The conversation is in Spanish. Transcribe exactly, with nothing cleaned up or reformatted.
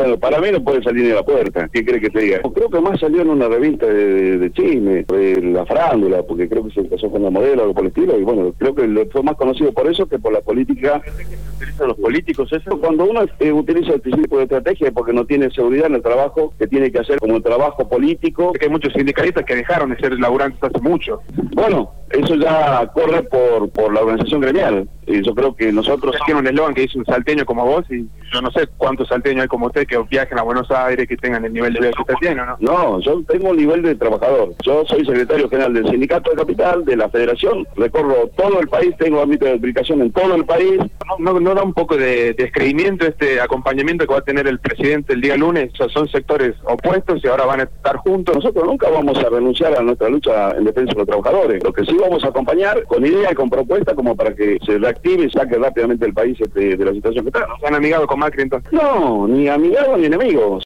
Bueno, para mí no puede salir ni a la puerta. ¿Qué crees que te diga? Creo que más salió en una revista de, de, de chisme, de la farándula, porque creo que se casó con la modelo o algo por el estilo, y bueno, creo que lo fue más conocido por eso que por la política. ¿Utilizan los políticos eso? Cuando uno eh, utiliza este tipo de estrategia es porque no tiene seguridad en el trabajo que tiene que hacer como el trabajo político. Que hay muchos sindicalistas que dejaron de ser laburantes hace mucho. Bueno, eso ya corre por, por la organización gremial. Y yo creo que nosotros... Tiene un eslogan que dice un salteño como vos, y yo no sé cuántos salteños hay como usted que viajen a Buenos Aires, que tengan el nivel de vida que usted tiene, ¿no? No, yo tengo un nivel de trabajador. Yo soy secretario general del Sindicato de Capital, de la Federación, recorro todo el país, tengo ámbito de aplicación en todo el país. ¿No, no, no da un poco de descreimiento este acompañamiento que va a tener el presidente el día lunes? O sea, son sectores opuestos y ahora van a estar juntos. Nosotros nunca vamos a renunciar a nuestra lucha en defensa de los trabajadores. Lo que sí vamos a acompañar con ideas y con propuestas como para que se reactive y saque rápidamente el país este, de la situación que está. ¿Se han amigado con Macri entonces? No, ni amigados ni enemigos.